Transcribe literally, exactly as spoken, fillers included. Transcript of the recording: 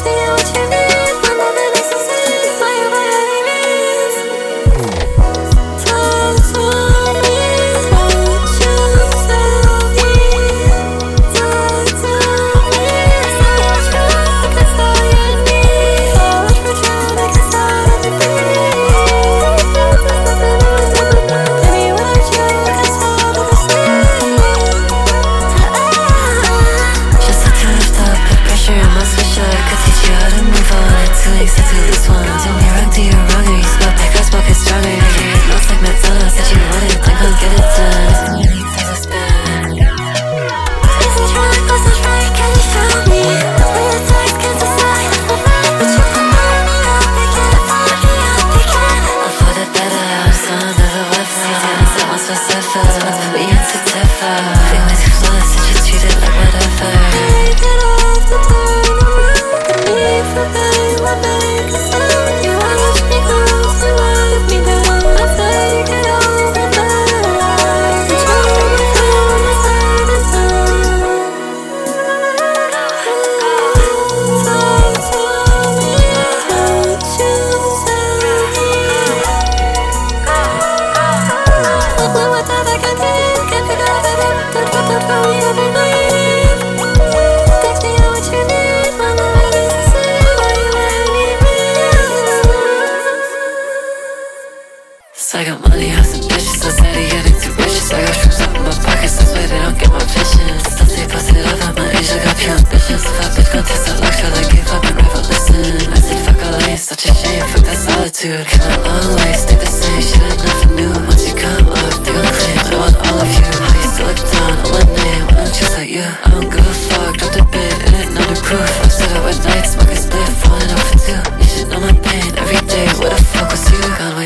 I got money, house and bitches, so steady getting too vicious. I got shrooms up in my pockets, that's why they don't get my vision. Still stay posted up at my age, I got pure ambitions. If I bitch gon' taste that luck, till I give up and never listen. I said fuck all that, such a shame, fuck that solitude. Come a long way, stay the same, shit ain't nothing new. Once you come up, they gon' claim I want all of you. How you still look down on my name when I'm just like you. I don't give a fuck, dropped a bit, it ain't under proof. I sit up at night, smoking split, falling off for two. You should know my pain every day, where the fuck was you? Gone